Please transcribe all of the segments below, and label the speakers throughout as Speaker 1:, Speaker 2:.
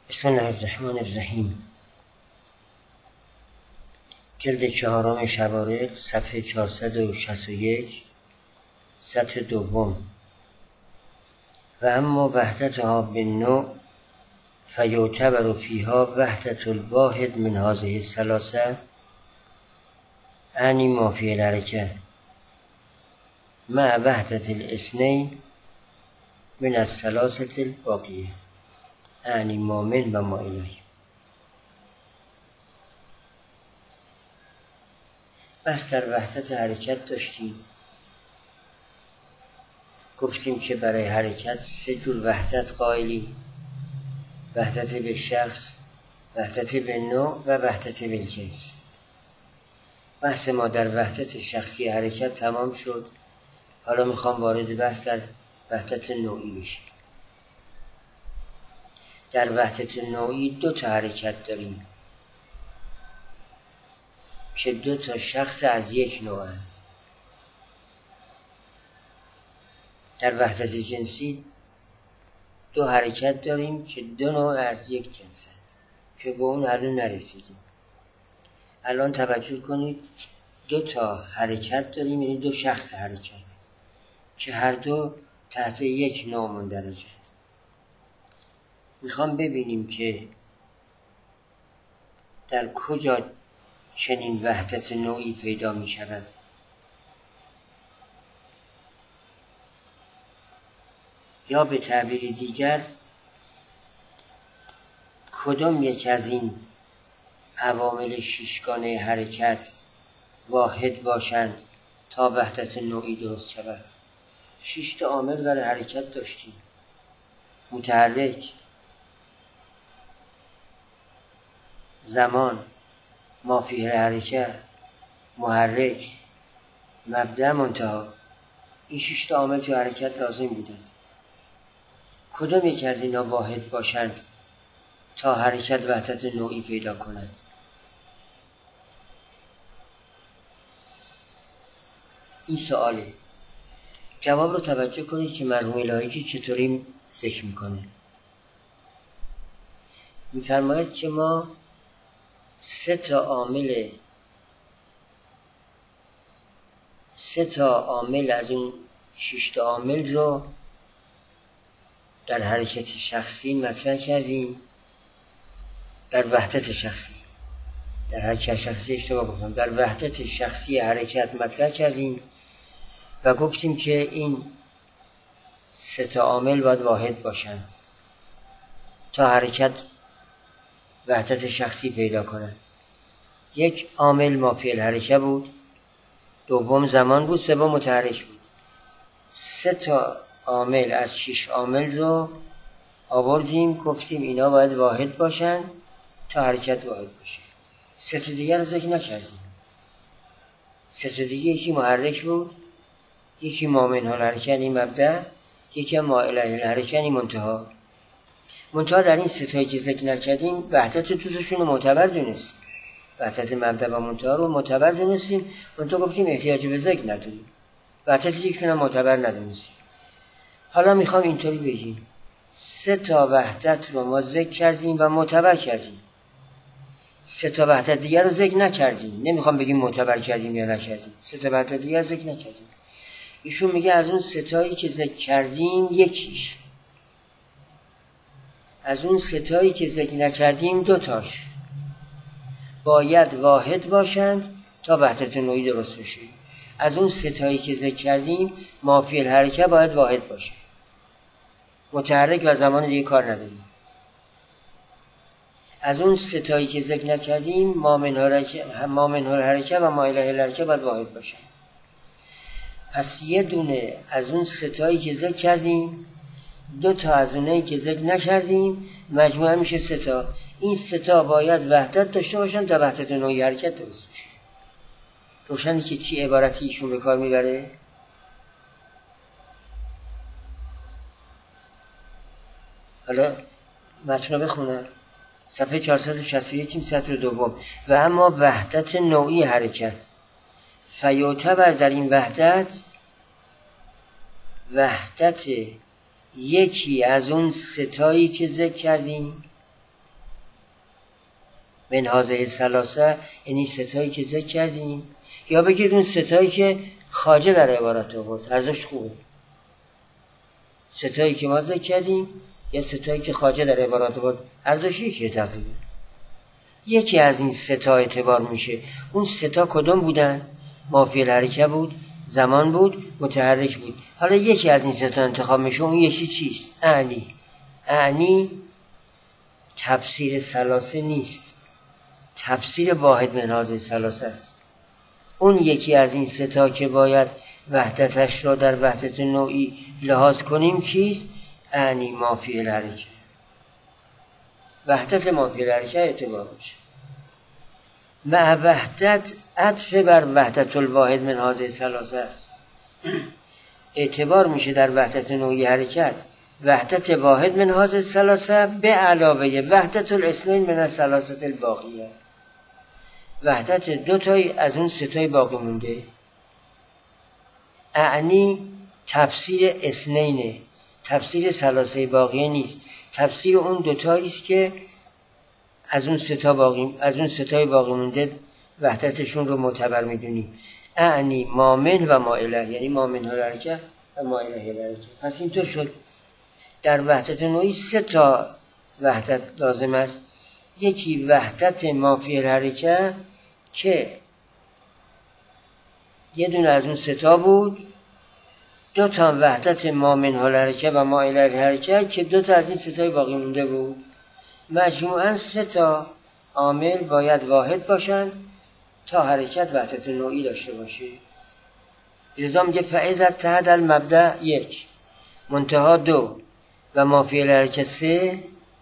Speaker 1: بسم الله الرحمن الرحیم. جلد 4 شوارق، صفحه 461، سطر دوم. و اما وحدتها بالنوع فیعتبر فیها وحدت الواحد من هذه الثلاثه، اعنی ما فی الحرکه، مع وحدت الاثنین من الثلاثه الباقیه، اعنی ما من و ما الیه. بس در وحدت حرکت داشتیم. گفتیم که برای حرکت 3 جور وحدت قائلیم: وحدت به شخص، وحدت به نوع و وحدت به جنس. بحث ما در وحدت شخصی حرکت تمام شد. حالا میخوام وارد بحث در وحدت نوعی بشیم. در وحدت نوعی 2 تا حرکت داریم که 2 تا شخص از یک نوعند. در وحدت جنسی 2 حرکت داریم که 2 نوع از یک جنسند که به اون هنوز نرسیدیم. الان توجه کنید، 2 تا حرکت داریم، یعنی 2 شخص حرکت که هر دو تحت یک نوع مندرجند. میخوام ببینیم که در کجا چنین وحدت نوعی پیدا می شود. یا به تعبیر دیگر، کدام یک از این عوامل 6گانه حرکت واحد باشند تا وحدت نوعی درست شود. 6 تا عامل برای حرکت داشتیم: متحرک، زمان، ما فیه الحرکه، محرک، مبدأ، منتهی. این 6 تا عامل تو حرکت لازم بودند. کدام یک از اینا واحد باشند تا حرکت وحدت نوعی پیدا کند؟ این سواله. جواب رو توجه کنید که مرحوم الهی چطوری ذکر میکنه. میفرماید که ما 3 تا عامل از اون 6 تا عامل رو در حرکت شخصی مطرح کردیم. در وحدت شخصی، در حرکت شخصی اشتباه گفتم، در وحدت شخصی حرکت مطرح کردیم و گفتیم که این 3 تا عامل باید واحد باشند تا حرکت وحدت شخصی پیدا کند. 1 عامل ما فی الحرکه بود، 2 زمان بود، 3 متحرک بود. 3 تا عامل از 6 عامل رو آوردیم، گفتیم اینا باید واحد باشن تا حرکت واحد باشه. 3 تا دیگر رو ذکر نکردیم. 3 تا دیگه، یکی محرک بود، یکی ما منه الحرکه یعنی مبدأ، یکی ما الیه الحرکه یعنی منتهی. منتها در این 3 تایی که ذکر نکردیم وحدت توشون رو معتبر دونستیم. وحدت مبدأ و منتهی رو معتبر دونستیم، منتها گفتیم احتیاج به ذکر نداریم. وحدت یکشون هم معتبر ندونستیم. حالا میخوام اینطوری بگیم: 3 تا وحدت رو ما ذکر کردیم و معتبر کردیم. 3 تا وحدت دیگر رو ذکر نکردیم. نمیخوام بگیم معتبر کردیم یا نکردیم. 3 تا وحدت دیگر ذکر نکردیم. ایشون میگه از اون 3 تایی که ذکر کردیم یکیش، از اون 3 تایی که ذکر نکردیم 2 تاش باید واحد باشند تا وحدت نوعی درست بشه. از اون 3 تایی که ذکر کردیم ما فی الحرکه باید واحد باشه. متحرک و زمان دیگه کار نداریم. از اون 3 تایی که ذکر نکردیم ما منه الحرکه و ما الیه الحرکه باید واحد باشه. پس 1 دونه از اون 3 تایی که ذکر کردیم، 2 تا از اونایی که ذکر نکردیم، مجموعه میشه 3 تا. این 3 تا باید وحدت داشته باشن تا وحدت نوعی حرکت درست بشه. روشنی که چی عبارتی ایشون به کار میبره؟ حالا متن رو بخونم. صفحه 461 سطر دوم. و اما وحدت نوعی حرکت فیعتبر در این وحدت یکی از اون 3 تایی که ذکر کردیم من هذه الثلاثه، یعنی ستایی که ذکر کردیم، یا بگید اون ستایی که خواجه در عبارت آورد، هر دوش خوبه. ستایی که ما ذکر کردیم یا ستایی که خواجه در عبارت آورد، هر دوش یکیه تقریبا. یکی از این ستا اعتبار میشه. اون ستا کدوم بودن؟ مافی الحرکه بود، زمان بود، متحرک بود. حالا یکی از این ستا انتخاب میشه. اون یکی چیست؟ اعنی تفسیر ثلاثه نیست، تفسیر واحد من هذه ثلاثه است. اون یکی از این ستا که باید وحدتش را در وحدت نوعی لحاظ کنیم چیست؟ اعنی مافی الحرکه. وحدت مافی الحرکه اعتبار میشه. مع وحدت عطف بر وحدت الواحد من هذه ثلاثه است. اعتبار میشه در وحدت نوعی حرکت وحدت واحد من هذه ثلاثه به علاوه وحدت الاثنین من الثلاثه الباقیه، وحدت دو تای از اون سه تای باقی مونده. اعنی تفسیر اثنینه، تفسیر ثلاثه باقیه نیست، تفسیر اون دو تایی است که از اون سه تای باقی مونده وحدتشون رو معتبر میدونیم. اعنی مامن و مائله، یعنی مامن الحرکه و مائله الحرکه. پس اینطور شد در وحدت نوعی سه تا وحدت لازم است. یکی وحدت مافی الحرکه که یه دونه از اون سه تا بود، دو تا وحدت مامن الحرکه و مائله الحرکه که دو تا از این سه تای باقی مونده بود. مجموعاً سه تا عامل باید واحد باشن تا حرکت وحدت نوعی داشته باشه. لذا میگه فاذا اتحد المبدأ یک، منتها دو و مافی الحرکه سه،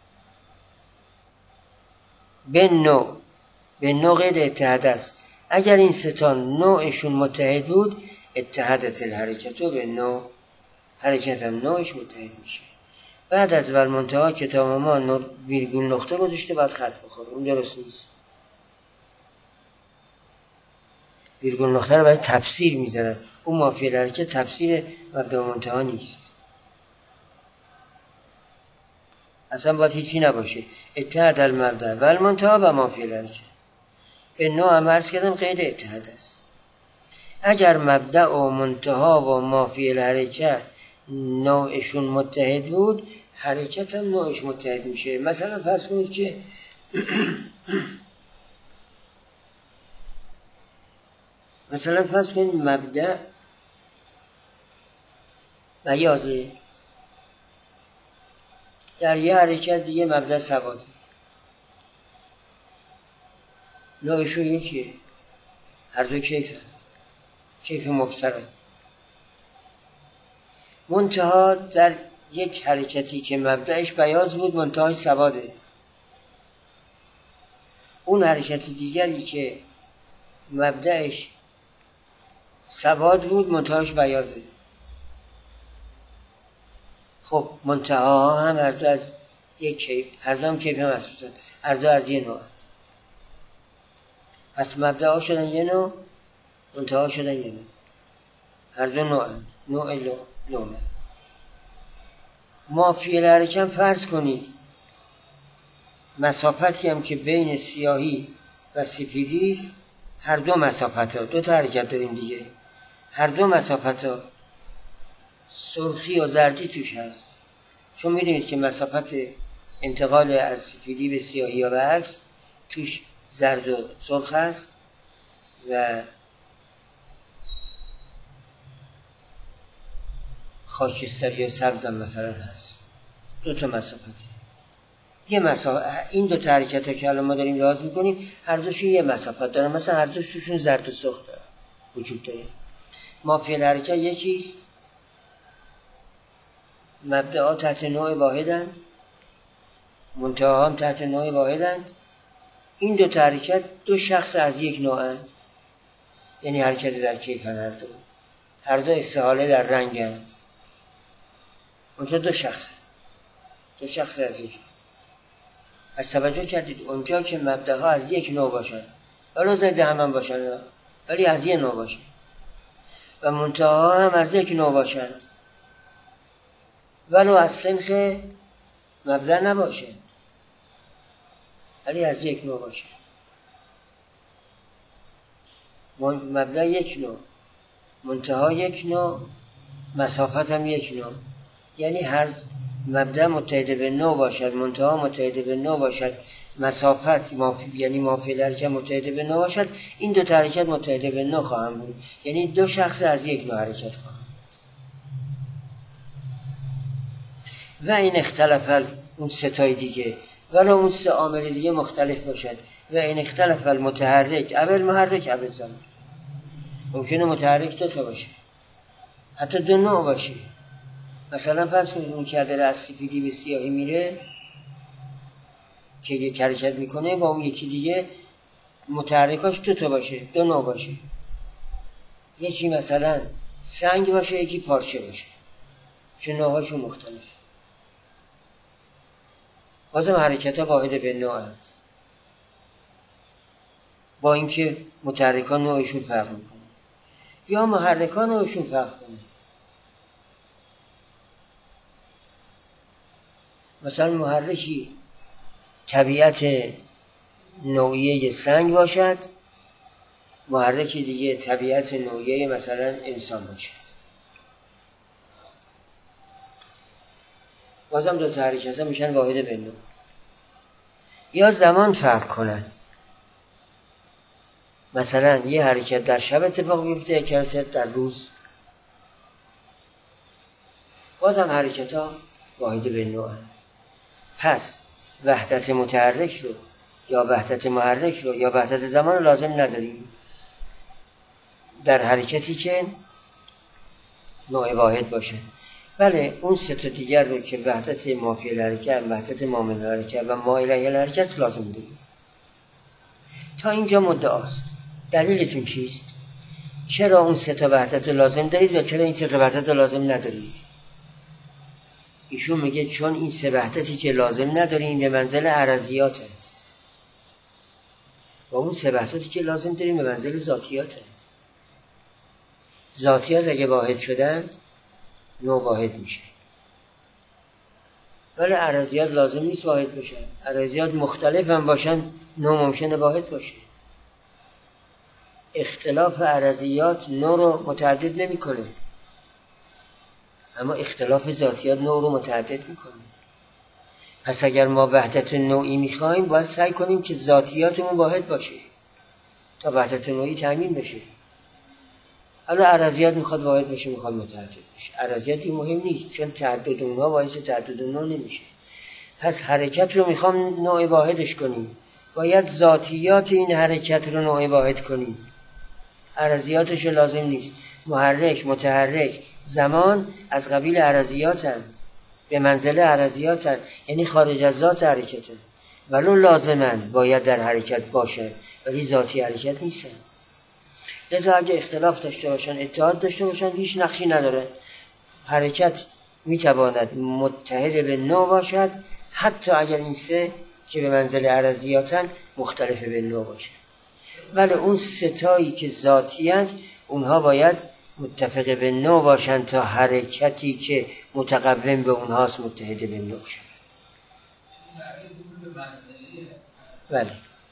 Speaker 1: به نوع قید اتحاد است. اگر این سه تا نوعشون متحد بود اتحادت الحرکت و به نوع، حرکت هم نوعش متحد میشه. بعد از والمنتها کتاب ما ویرگول نقطه گذاشته بعد خط بخوره، اون درست نیست. ویرگول نقطه رو برای تفسیر میذارن، اون مافی الحرکه تفسیر مبدا و منتها نیست، اصلا باید هیچی نباشه. اتحاد المبدأ والمنتها و مافی الحرکه. به نوع هم عرض کردم قید اتحاد است. اگر مبدأ و منتها و مافی الحرکه نوعشون متحد بود حرکت هم نوعش متحد میشه. مثلا فرض کنید که مبدأ بیازه، در یه حرکت دیگه مبدأ ثباته، نوعشون یکیه، هر دو کیف مبصرند. منتها در یک حرکتی که مبدأش بیاض بود منتهاش سواده، اون حرکت دیگری که مبدأش سواد بود منتهاش بیاضه. خب منتها هم هر دو از یک کیف، هر دو هم کیف هم هست، هر دو از یه نوع. پس مبدأ شدن یه نوع، منتها شدن یه نوع، هر دو نوع لونه. مافی الحرکه فرض کنید مسافتی هم که بین سیاهی و سفیدی است، هر دو مسافت ها، دو تا حرکت داریم دیگه، هر دو مسافت ها سرخی و زردی توش هست. چون میدونید که مسافت انتقال از سفیدی به سیاهی یا به عکس توش زرد و سرخ هست و خاکستری یا سبز هم مثلا هست. دو تا مسافتی، یه مسافت، این دو تا حرکت ها که الان ما داریم لحاظ میکنیم هر دوشون یه مسافت دارن، مثلا هر دوشون زرد و سرخ دارن وجود داره. مافی الحرکه یکیست، مبدأ تحت نوع واحدند، منتها هم تحت نوع واحدند. این دو تا حرکت دو شخص از یک نوعند، یعنی حرکت در کیف هر دو استحاله در رنگند، اونجا دو شخص از یک. از توجه کردید اونجا که مبدأها از یک نوع باشن، ولو ضد هم باشن ولی از یک نوع باشن، و منتها هم از یک نوع باشند ولو از سنخ مبدأ نباشند. ولی از یک نوع باشه، مبدا یک نوع، منتها یک نوع، مسافت هم یک نوع. یعنی هر مبدا متحد به نوع باشد، منتها متحد به نوع باشد، مسافت یعنی مافی حرکت متحد به نوع باشد، این دو تا حرکت متحد به نوع خواهم بود. یعنی دو شخص از یک نوع حرکت خواهم. و این اختلاف اون ستای دیگه ولی اون سه عامل دیگه مختلف باشد. و این اختلاف المتحرک اول محرک اول زمان. ممکنه متحرک دو تا باشه، حتی دو نوع باشه. مثلا فرض کنید اون که از سفیدی به سیاهی میره که یک حرکت میکنه، با اون یکی دیگه متحرکاش دو تا باشه، دو نوع باشه. یکی مثلا سنگ باشه، یکی پارچه باشه، چه نوعهاشون مختلف. بازم حرکت ها واحد به نوعند، با اینکه متحرکان نوعشون فرق میکنه یا محرکان نوعشون فرق کنه. مثلا محرکی طبیعت نوعیه سنگ باشد، محرکی دیگه طبیعت نوعیه مثلا انسان باشد. بازم دو تا حرکت ها میشن واحد به نوع. یا زمان فرق کنند، مثلا یه حرکت در شب اتفاق بیفته، یک حرکت در روز، بازم حرکت ها واحد به نوع هست. پس وحدت متحرک رو یا وحدت محرک رو یا وحدت زمان رو لازم نداریم در حرکتی که نوع واحد باشه. بله اون سه تا دیگر رو که وحدت مافی الحرکت، وحدت مامل الحرکت و مایل الحرکت لازم داریم. تا اینجا مدعاست. دلیلتون چیست؟ چرا اون سه تا وحدت رو لازم دارید و چرا این سه تا وحدت رو لازم ندارید؟ ایشون میگه چون این سه وحدتی که لازم نداریم به منزل عرضیات هست و اون سه وحدتی که لازم داریم به منزل ذاتیات هست. ذاتیات اگه واحد شدن نوع واحد میشه، ولی عرضیات لازم نیست واحد باشن. عرضیات مختلف هم باشن نوع ممکنه واحد باشه. اختلاف عرضیات نوع رو متعدد نمیکنه، اما اختلاف ذاتیات نوع رو متعدد میکنه. پس اگر ما وحدت نوعی میخوایم باید سعی کنیم که ذاتیاتمون واحد باشه تا وحدت نوعی تامین بشه. حالا عرضیات میخواد واحد بشه، میخواد متعدد بشه، عرضیاتی مهم نیست، چون تعدد اونها باعث تعدد اونها نمیشه. پس حرکت رو میخوام نوع واحدش کنیم، باید ذاتیات این حرکت رو نوع واحد کنیم. عرضیاتش لازم نیست. محرک، متحرک، زمان از قبیل عرضیاتند، به منزله عرضیاتند، یعنی خارج از ذات حرکتند، ولو لازمند باید در حرکت باشند ولی ذاتی حرکت نیستند. لذا اگه اختلاف داشته باشن، اتحاد داشته باشن، هیچ نقشی نداره. حرکت میتواند متحد به نوع باشد حتی اگر این سه که به منزل عرضیاتن مختلف به نوع باشد. ولی اون ستایی که ذاتیند اونها باید متفق به نوع باشند تا حرکتی که متقوم به اونهاست متحد به نوع شود. بله.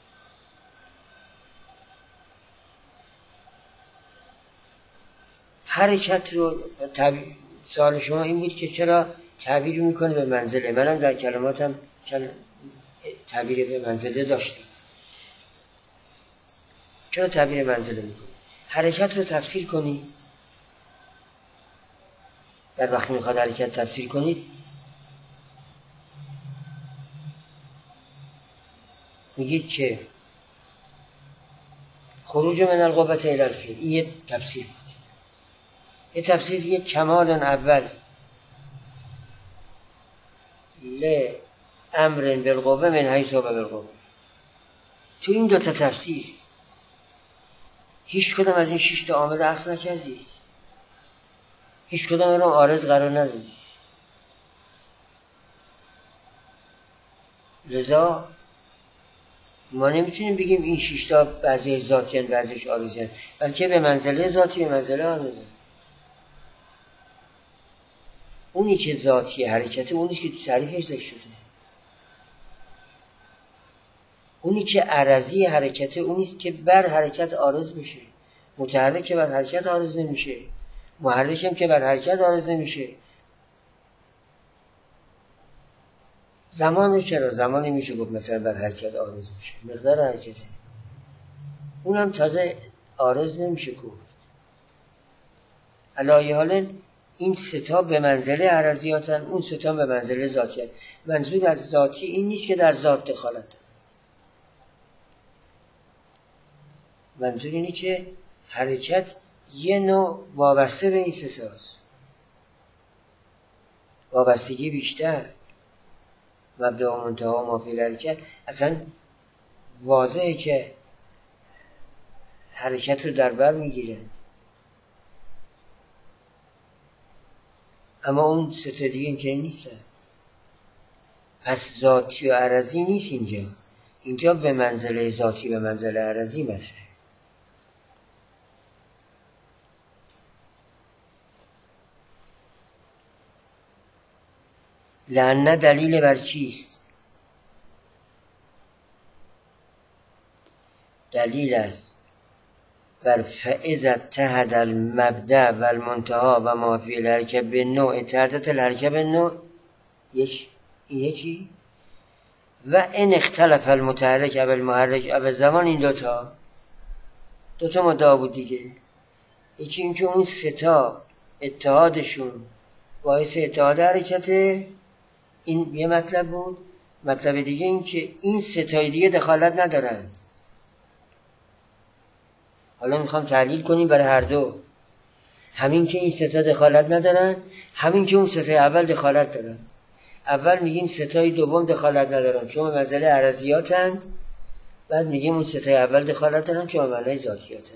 Speaker 1: حرکت رو سوال شما این بود که چرا تعبیر میکنه به منزله. منم در کلماتم تعبیر به منزله داشتم. چرا تعبیر منزله میکنه؟ حرکت رو تفسیر کنید. در وقتی میخواد حرکت تفسیر کنید میگید که خروج من القوة الی الفعل، این یه تفسیر بود. یه تفسیر دیگه کمال اول لامر بالقوه من حیث هو بالقوه. تو این دو تا تفسیر هیچ کدام از این 6 تا عامل اخذ نکردید، هیچ کدام رو عارض قرار ندادید. لذا ما نمیتونیم بگیم این 6 تا بعضیش ذاتی هستند بعضیش عارضی هستند، بلکه به منزله ذاتی به منزله عارضی. اونی که ذاتی حرکت اونی که تو تعریفش ذکر شده. اونی که عرضی حرکته اونیست که بر حرکت عارض میشه. متحرک که بر حرکت عارض نمیشه، محرک هم که بر حرکت عارض نمیشه. زمان چرا؟ زمانی میشه گفت مثلا بر حرکت عارض میشه، مقدار حرکته اونم تازه عارض نمیشه گفت. علی حال این ستا به منزله عرضیاتن، اون ستا به منزله ذاتیان. منظور از ذاتی این نیست که در ذات دخالت دارن، منظور اینه که حرکت یه نوع وابسته به این ستاست، وابستگی بیشتر، مبدا و منتها ما فی الحرکت. اصلا واضحه که حرکت رو در بر میگیره، اما اون ستا دیگه اینجا نیستن. پس ذاتی و عرضی نیست اینجا به منزله ذاتی به منزله عرضی مطرحه. لأن دلیل بر چیست؟ دلیل است بر فاذا اتحد المبدأ و المنتهى و ما فی الحرکة به نوع اتحادت الحرکة به نوع یکی و ان اختلف المتحرک و المحرک و زمان. این دوتا مدعا بود دیگه. یکی این که اون ستا اتحادشون باعث اتحاد حرکته، این یه مطلب بود. مطلب دیگه این که این ستای دیگه دخالت ندارند. حالا میخوام تحلیل کنیم برای هر دو، همین که این ستا دخالت ندارن، همین که اون ستای اول دخالت دارن. اول میگیم ستای دوم دخالت ندارن چون به منزله عرضیاتند، بعد میگیم اون ستای اول دخالت دارن چون به منزله ذاتیاتند.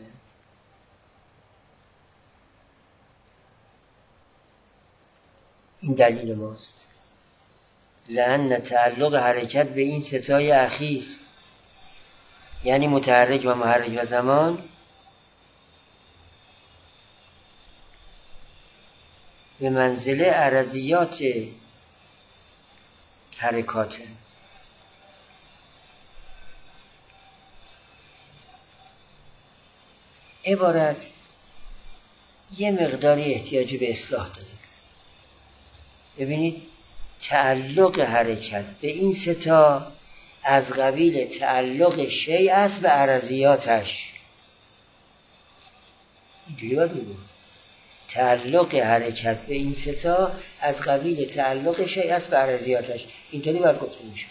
Speaker 1: این دلیل ماست. لأن تعلق حرکت به این ستای اخیر، یعنی متحرک و محرک و زمان، به منزله عرضیات حرکاته. عبارت یه مقداری احتیاج به اصلاح داره. ببینید تعلق حرکت به این ستا از قبیل تعلق شیء است به عرضیاتش. اینجوری باید بگو تعلق حرکت به این ستا از قبیل تعلق شیء است به عرضیاتش. اینطوری باید گفته میشد.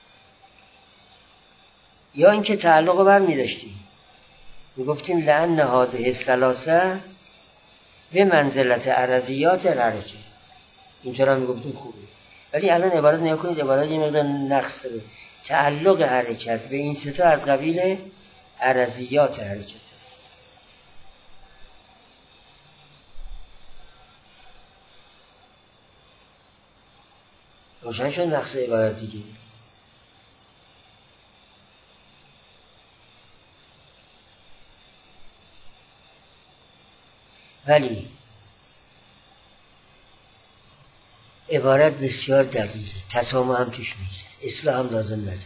Speaker 1: یا اینکه تعلق رو برمی داشتیم میگفتیم لأن هذه الثلاثه به منزلت عرضیات الحرکه. اینطور هم میگفتیم خوبه. ولی الان عبارت نیا کنید، عبارت یه مقدار نقص داره. تعلق حرکت به این ستا از قبیل عرضیات حرکت است. روشن شد نقص عبارت دیگه. ولی عبارت بسیار دقیقه، تسامح هم توش نیست، اصلاح هم لازم نداره.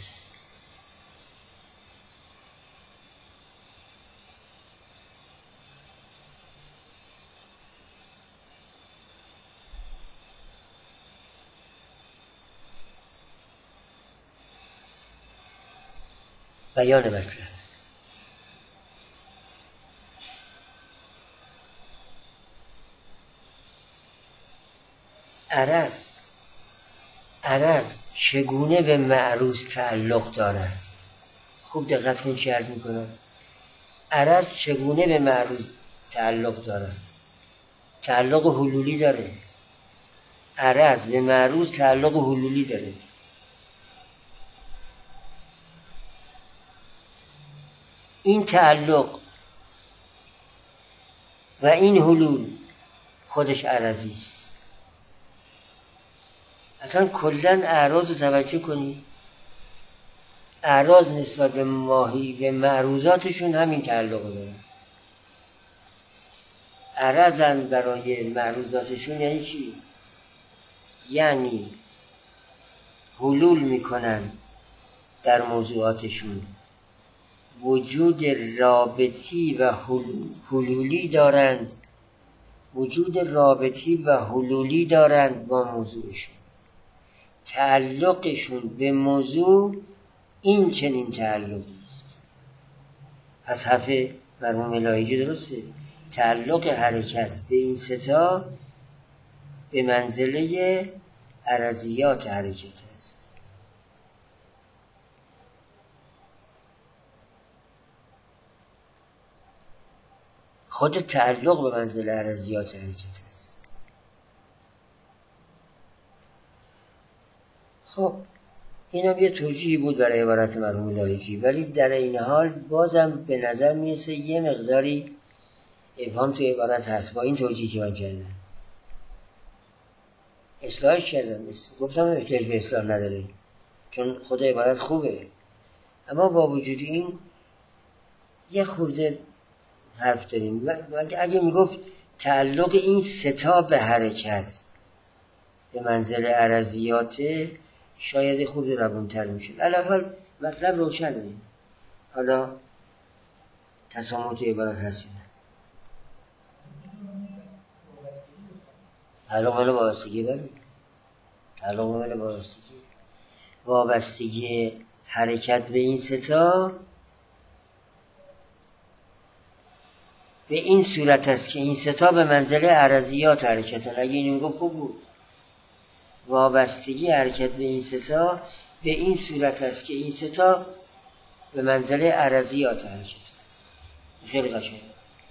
Speaker 1: بیان مطلب عرض چگونه به معروض تعلق دارد؟ خوب دقت کن چی عرض میکنم. عرض چگونه به معروض تعلق دارد؟ تعلق حلولی داره. عرض به معروض تعلق حلولی داره. این تعلق و این حلول خودش عرضی است. اصلا کلن اعراض رو توجه کنید. اعراض نسبت به ماهی به معروضاتشون همین تعلق دارن. عرضن برای معروضاتشون یعنی چی؟ یعنی حلول میکنن در موضوعاتشون وجود رابطی و حلولی دارند، وجود رابطی و حلولی دارند با موضوعشون. تعلقشون به موضوع این چنین تعلقی است. پس حرف مرحوم الهیجی درسته. تعلق حرکت به این ستا به منزله عرضیات حرکت است. خود تعلق به منزله عرضیات حرکت است. خب اینم یه توجیهی بود برای عبارت مرحوم الهیجی، ولی در این حال بازم به نظر میرسه یه مقداری ابهام توی عبارت هست. با این توجیهی که من کردم اصلاحش کردم، گفتم احتیاج به اصلاح نداره چون خود عبارت خوبه، اما با وجود این یه خورده حرف داریم. اگه میگفت تعلق این ستا به حرکت به منزله عرضیاته شاید خورده روان‌تر میشه. علاوه مطلب روشنه. حالا تسامح عبارت هست نه. تعلق مال وابستگی، بله تعلق مال وابستگی، وابستگی حرکت به این ستا به این صورت است که این ستا به منزله عرضیات حرکتن. اگه اینو میگم خوب بود. وابستگی حرکت به این ستا به این صورت است که این ستا به منزله عرضیات حرکتن. خیلی قشنگه.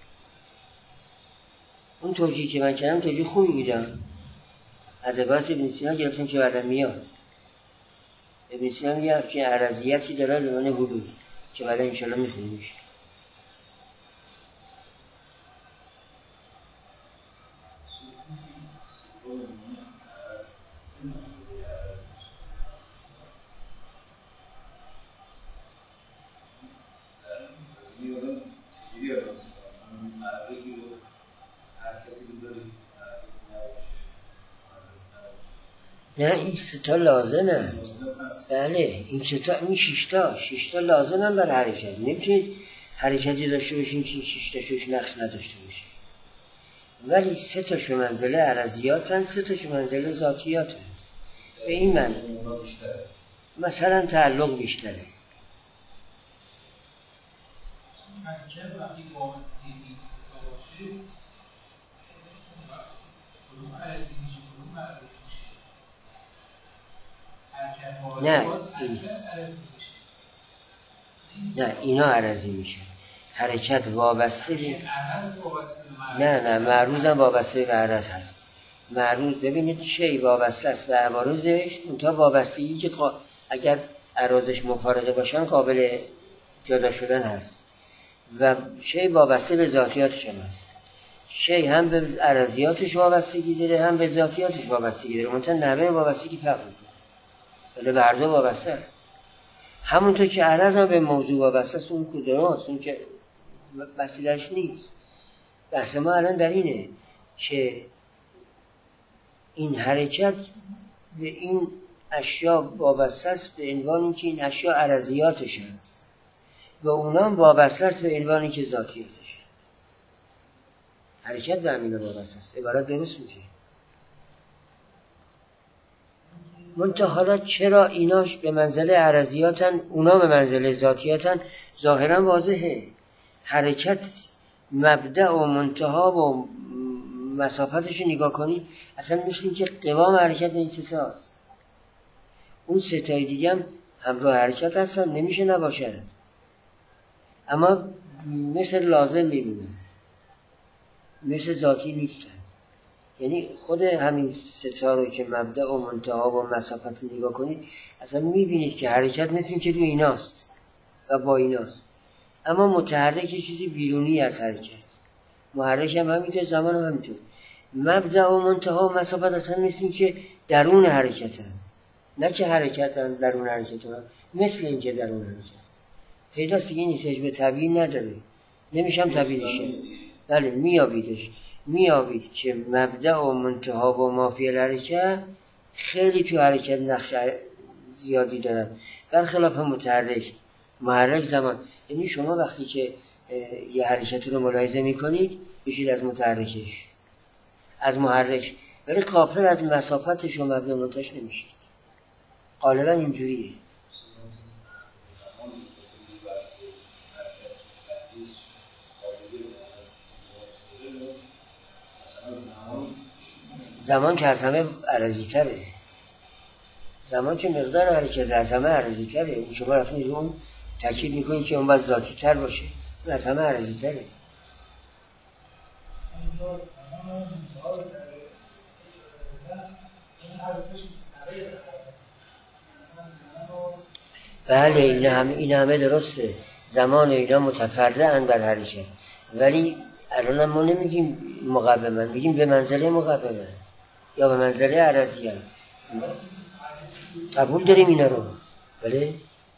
Speaker 1: اون توجیهی که من کردم توجیه خوبی بودم. از عبارت ابن سینا گرفتم که بعدا میاد. ابن سینا میگه که عرضیتی داره به معنی حلول که بعدا انشاءالله میخونیمش. نه این ستا لازمه. بله این ستا، این ششتا لازمه بر حرکت. نمیتونید حرکتی داشته باشین که ششتاشوش نقش نداشته باشه. ولی سه تاش به منزله عرضیاتن، سه تاش به منزله ذاتیاتن. به این معنی مثلا تعلق بیشتره.
Speaker 2: حرکت وقتی وابستگی این ستا باشه کدوم عرضی میشه کدوم معروف میشه؟
Speaker 1: نه اینا عرضی میشه. حرکت وابسته به نه معروض هم وابسته به عرض هست. معروض ببینید شی وابسته است به عوارضش، اونتا وابستگی که اگر عرضش مفارقه باشن قابل جدا شدن هست و شی وابسته به ذاتیاتش هم هست. شی هم به عرضیاتش وابستگی داره هم به ذاتیاتش وابستگی داره، منتها نحوه وابستگی فرق میکنه. ولی به هر دو وابسته است. همونطور که عرض هم به موضوع وابسته است، اون کدوماست، اون که بحثی درش نیست. بحث ما الان در اینه که این حرکت به این اشیا وابسته است به عنوان اینکه این اشیا عرضیاتشند و اونا هم وابسته است به عنوان اینکه ذاتیاتشند. حرکت به همین وابسته است. عبارت درست میشه. منتها حالا چرا ایناش به منزله عرضیاتن اونا به منزله ذاتیاتن؟ ظاهرا واضحه. حرکت مبدأ و منتها و مسافتش رو نگاه کنید اصلا مثل که قوام حرکت این ستاست. اون ستای دیگه هم همراه حرکت هستن، نمیشه نباشن، اما مثل لازم میمونن، مثل ذاتی نیستن. یعنی خود همین ستا رو که مبدأ و منتها و مسافت نگاه کنید اصلا میبینید که حرکت مثل این که روی ایناست و با ایناست، اما متحرک چیزی بیرونی از حرکت، محرک هم همینطور، زمان هم همینطور. مبدأ و منتها و مسافت اصلا مثل این که درون حرکت هم، نه که حرکت هم درون حرکت هم، مثل این که درون حرکت پیداست دیگه. این احتیاج به تبیین نداره، نمیشم تبیینش. بله میابید که مبدأ و منتها و مافی الحرکت خیلی تو حرکت نقش زیادی دارن برخلاف محرک زمان. یعنی شما وقتی که یه حرکت رو ملاحظه میکنید بشید از محرک، ولی غافل از مسافتش و مبنونتش نمیشید. غالبا اینجوریه. زمان که از همه عرضی تره، زمان که مقدار حرکت از همه عرضی تره. شما رفتید اون تاکید میکنید که اون باید ذاتی تر باشه، اون از همه عرضی تره. بله این همه درسته. زمان و اینا متفرده ان بر حرکت، ولی الان ما نمیگیم مقومن، میگیم به منزله مقومن یا به منزله عرضی هن. قبول داریم اینا رو. بله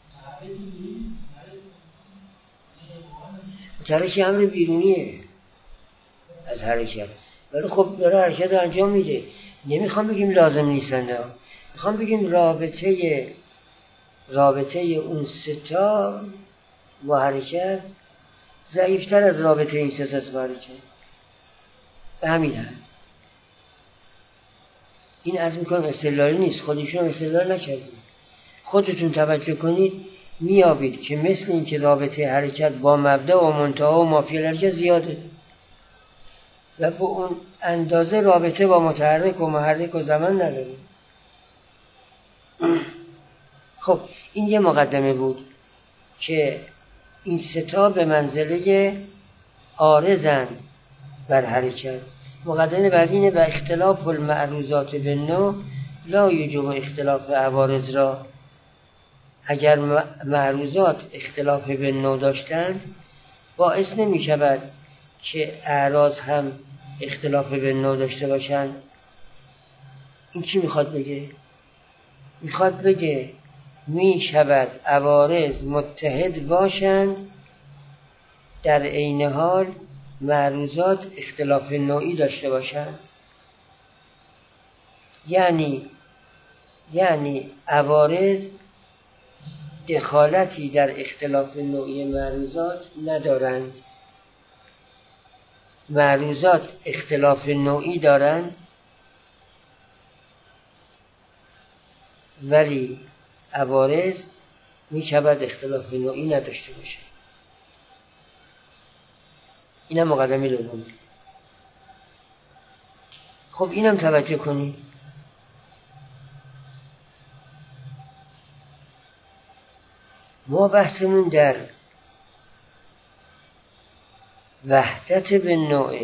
Speaker 1: متحرک امر بیرونیه از حرکت، ولی خب داره حرکت رو انجام میده. نمیخوام بگیم لازم نیستن، میخوام بگیم رابطه اون ستا با حرکت ضعیفتر از رابطه این ستا با حرکت. به همین حد. این عرض میکنم استدلالی نیست، خودشون استدلال نکردید. خودتون توجه کنید میابید که مثل این که رابطه حرکت با مبدا و منتها و مافی الحرکت زیاده و به اون اندازه رابطه با متحرک و محرک و زمان نداره. خب این یه مقدمه بود که این ستا به منزله عارضند بر حرکت. مقدمه بعدی اینه: و اختلاف المعروضات بالنوع لا یوجب اختلاف عوارض را. اگر معروضات اختلاف بالنوع داشتند باعث نمی شود که اعراض هم اختلاف بالنوع داشته باشند. این چی میخواد بگه؟ میخواد بگه می شود عوارض متحد باشند در عین حال معروضات اختلاف نوعی داشته باشند. یعنی عوارض دخالتی در اختلاف نوعی معروضات ندارند. معروضات اختلاف نوعی دارند ولی عوارض می شود اختلاف نوعی نداشته باشه. اینم مقدمه دوم. خب اینم توجه کنید. ما بحثمون در وحدت بالنوع،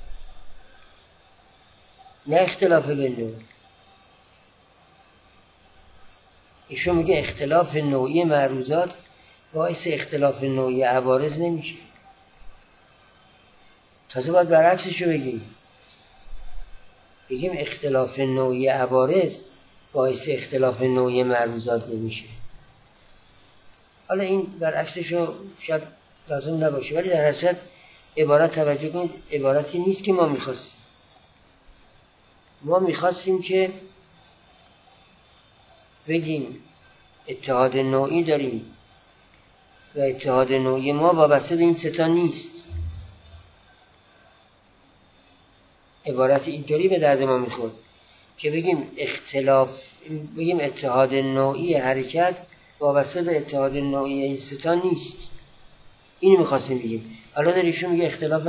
Speaker 1: نه اختلاف بالنوع. ایشون میگه اختلاف نوعی معروضات باعث اختلاف نوعی عوارض نمیشه. تازه باید برعکسشو بگیم اختلاف نوعی عوارض باعث اختلاف نوعی معروضات نمیشه. حالا این برعکسشو شاید لازم نباشه، ولی در هر صورت عبارت توجه کنید عبارتی نیست که ما میخواستیم. ما میخواستیم که بگیم اتحاد نوعی داریم و اتحاد نوعی ما وابسته به این ستا نیست. عبارت اینطوری به درد ما میخورد که بگیم اتحاد نوعی حرکت وابسته به اتحاد نوعی این ستا نیست. اینو میخواستیم بگیم. حالا در ایشون میگه اختلاف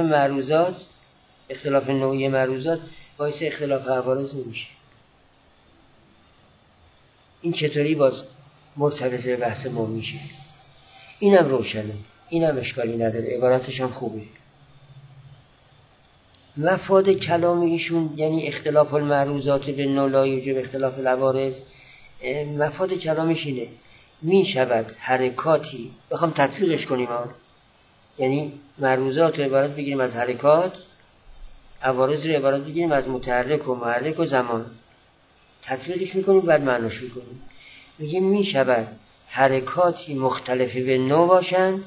Speaker 1: نوعی معروضات باعث اختلاف عوارض نمیشه. این چطوری باز مرتبط به بحث ما میشه؟ اینم روشنه، اینم اشکالی نداره، عبارتش هم خوبه. مفاد کلام ایشون یعنی اختلاف المعروضات بالنوع لا یوجب اختلاف العوارض، مفاد کلامش اینه می شود حرکاتی، بخوام تطبیقش کنیم یعنی معروضات رو عبارت بگیریم از حرکات، عوارض رو عبارت بگیریم از متحرک و محرک و زمان، تطبیقش میکنیم بعد معناش میکنیم. میگیم می شود حرکاتی مختلفی به نوع باشند،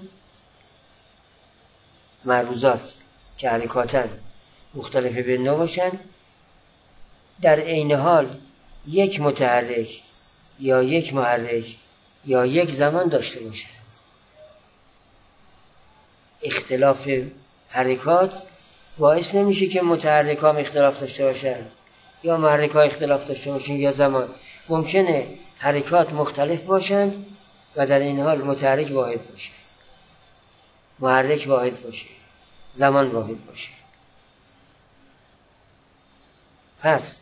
Speaker 1: معروضات که حرکاتن مختلفی به نوع باشند، در عین حال یک متحرک یا یک محرک یا یک زمان داشته باشند. اختلاف حرکات باعث نمیشه که متحرک هم اختلاف داشته باشند یا محرک ها اختلاف داشته باشند یا زمان. ممکنه حرکات مختلف باشند و در این حال متحرک واحد باشه، محرک واحد باشه، زمان واحد باشه. پس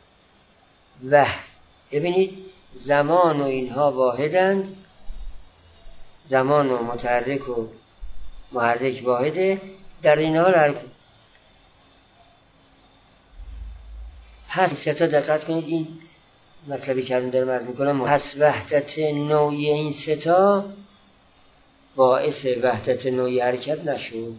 Speaker 1: ببینید زمان و اینها واحدند، زمان و متحرک و محرک واحده، در این حال پس سه تا دقت کنید، این مطلبی که الان دارم عرض میکنم. پس وحدت نوعی این سه تا باعث وحدت نوعی حرکت نشد.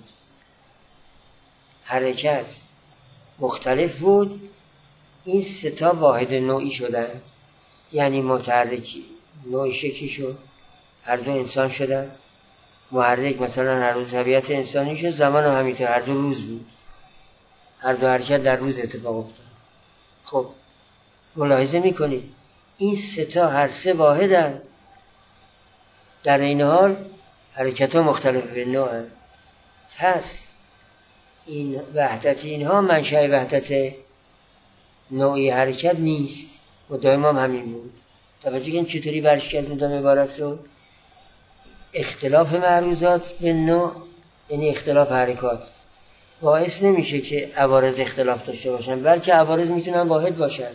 Speaker 1: حرکت مختلف بود، این سه تا واحد نوعی شدند. یعنی متحرکی نوعی شکلی شد، هر دو انسان شدند. محرک مثلا هر دو طبیعت انسانی شد، زمان هم همینطور، هر دو روز بود، هر دو حرکت در روز اتفاق افتاد. خب ملاحظه میکنید این سه تا هر سه واحدند، در این حال حرکت ها مختلف به نوعند. پس این وحدت اینها منشأ وحدت نوعی حرکت نیست و دائما هم همین بود. توجه کنید چطوری برش کردم عبارت رو. اختلاف معروضات به نوع یعنی اختلاف حرکات باعث نمیشه که عوارض اختلاف داشته باشن، بلکه عوارض میتونن واحد باشن.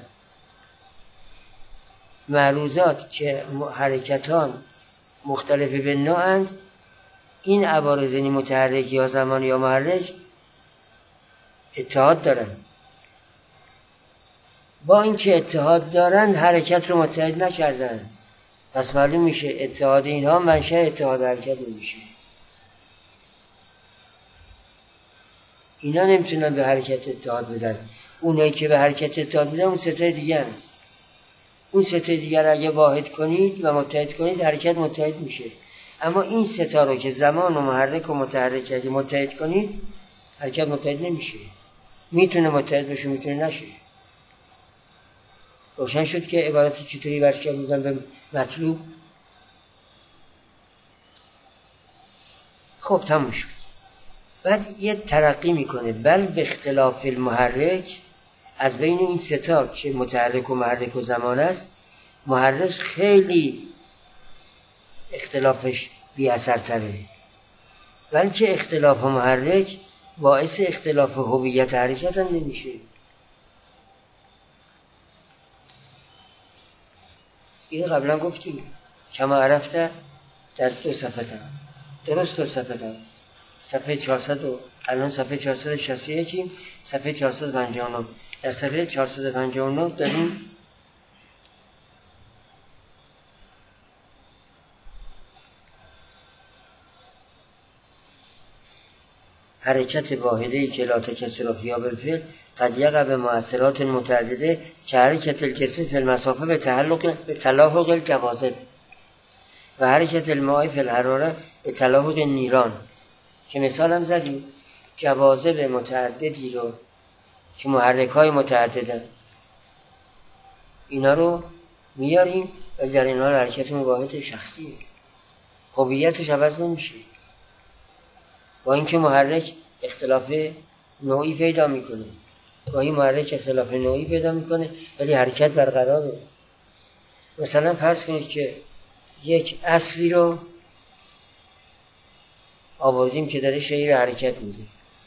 Speaker 1: معروضات که حرکتان مختلف به نوعند، این عوارض یعنی متحرک یا زمان یا محرک اتحاد دارن. با اینکه اتحاد دارند حرکت رو متحد نکردند، پس معلوم میشه اتحاد اینها منشأ اتحاد حرکت نمیشه. اینا نمیتونن به حرکت اتحاد بدن. اونایی که به حرکت اتحاد بدن اون ستای دیگه هست. اون ستای دیگه رو اگه واحد کنید و متحد کنید حرکت متحد میشه. اما این ستا رو که زمان و محرک و متحرک اگه متحد کنید حرکت متحد نمیشه. میتونه متحد بشه، میتونه نشه. روشن شد که عبارتی چطوری برش بودن به مطلوب. خب تموم شد. بعد یه ترقی میکنه، بل به اختلاف المحرک، از بین این ستا که متحرک و محرک و زمان است، محرک خیلی اختلافش بی اثر تره، بلکه اختلاف محرک باعث اختلاف هویت حرکت هم نمیشه. اینو قبلا گفتیم، کما عرفته در 2 صفحه درست 2 صفحه صفحه 400 و الان صفحه 461 صفحه 459. در صفحه 459 داریم حرکت واحده‌ای که لا تکسر فیها بالفعل قد یقع به مؤثرات متعدده که حرکت الجسم فی المسافه به تلاحق الجواذب و حرکت الماء فی الحراره به تلاحق النیران، که مثال هم زدیم. جواذب متعددی رو که محرک های متعددن اینا رو میاریم و در این حال حرکت واحد شخصیه، هویتش عوض نمیشه. با اینکه محرک اختلاف نوعی پیدا میکنه، گاهی محرک اختلاف نوعی پیدا میکنه ولی حرکت برقراره. مثلا فرض کنید که یک اسبی رو آوردیم که داره شیر حرکت میده،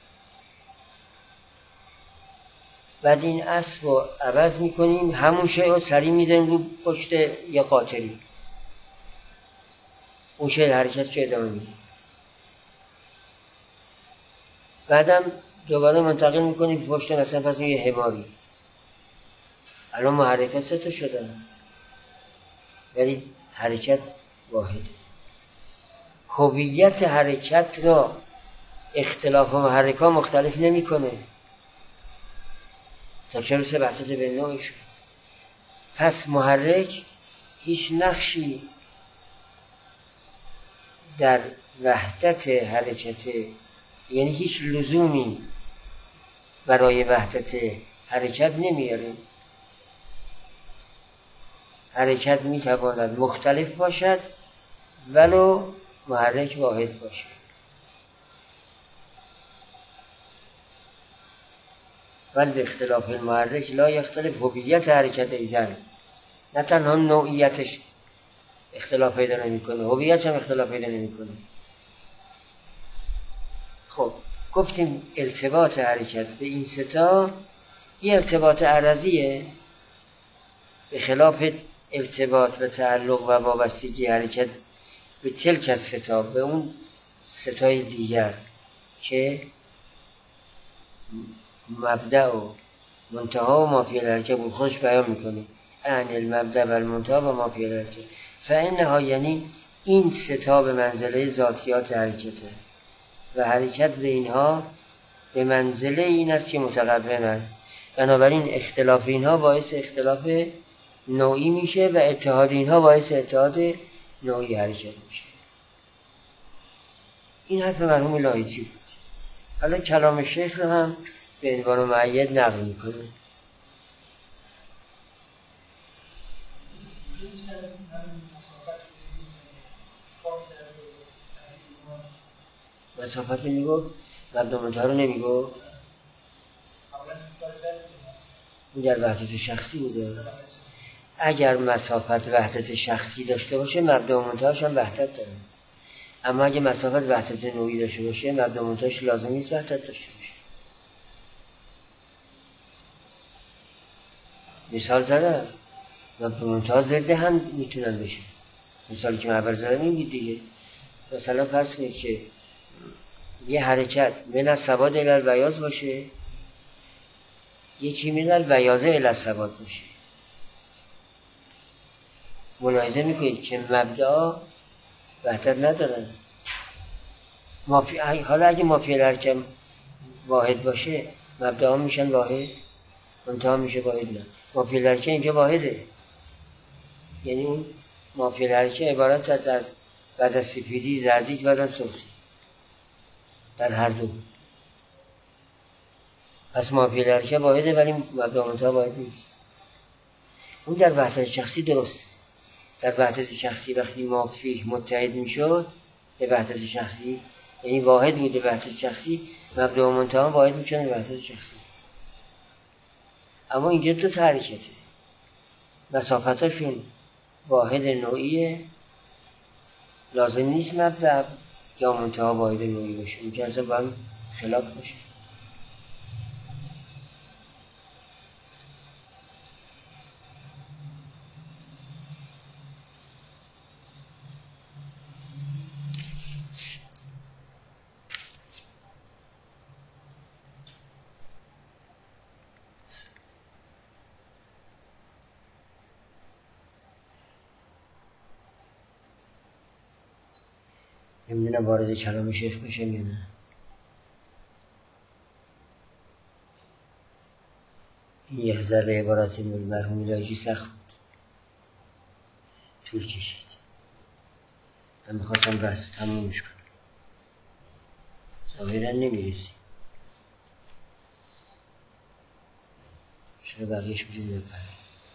Speaker 1: بعد این اسب رو عوض میکنیم، همون شیر رو سریع میزنیم رو پشت یه قاطری، اون شیر حرکت که ادامه میده. بعدم دوباره منتقل میکنیم پشت مثلا پس یه حماری. الان محرکات 3 تا شدن ولی حرکت واحده. هویت حرکت را اختلاف محرکات مختلف نمیکنه تا چه برسه وحدت به نوعش. پس محرک هیچ نقشی در وحدت حرکت، یعنی هیچ لزومی برای وحدت حرکت نمیاره. حرکت میتواند مختلف باشد ولو محرک واحد باشد. ولی به اختلاف المحرک لا یختلف هویت حرکت ایزن، نه تنها نوعیتش اختلاف پیدا نمیکنه، هویتش هم اختلاف پیدا نمیکنه. خب گفتیم ارتباط حرکت به این ستا یه ارتباط عرضیه، به خلاف ارتباط به تعلق و وابستگی حرکت به تلک از ستا، به اون ستای دیگر که مبدأ و منتها و ما فی الحرکت بود، خودش بیان میکنه ان المبدأ و المنتها و ما فی الحرکت. فانها یعنی این ستا به منزله ذاتیات حرکته و حرکت به اینها به منزله این است که متقبل است. بنابراین اختلاف اینها باعث اختلاف نوعی میشه و اتحاد اینها باعث اتحاد نوعی حرکت میشه. این حرف مرحوم لایجی بود. حالا کلام شیخ رو هم به عنوان مؤید نقل میکنه. مسافت میگو مبدا منتها رو نمیگو، اون در وحدت شخصی بوده. اگر مسافت وحدت شخصی داشته باشه مبدا منتهاش هم وحدت داره، اما اگه مسافت وحدت نوعی داشته باشه مبدا منتهاش لازم نیست وحدت داشته باشه. مثال زدم، مبدا منتها ضد هم میتونن بشه. مثالی که من اول زدم این بود دیگه. مثلا فرض کنید که یه حرکت من از سواد الی البیاض باشه، یکی من البیاض الی السواد باشه. ملاحظه میکنید که مبدا وحدت ندارن. حالا اگه ما فی الحرکت واحد باشه مبدا هم میشن واحد، منتها میشه واحد. نه، ما فی الحرکت اینجا واحده، یعنی اون ما فی الحرکت عبارت از بعد از سفیدی زردی بعد از سرخی در هر دو. پس ما فی الحرکت واحده ولی مبدا منتها واحد نیست. اون در وحدت شخصی درست. در وحدت شخصی وقتی ما فیه متحد میشد به وحدت شخصی، یعنی واحد بود به وحدت شخصی، مبدا و منتها واحد میشن به وحدت شخصی. اما اینجا دو تا حرکته، مسافتاشون واحد نوعیه، لازم نیست مبدا یا منتها واحد نوعی باشه، اینجا اصلا با هم خلاف باشه. نمیدونم وارد کلام شیخ بشم یا نه. این یه ذره عبارت مرحوم لایجی سخت بود، طول کشید. من میخواستم بس تمومش کنم، ظاهرا نمیرسی. چرا بقیهش میتونیم بپرد.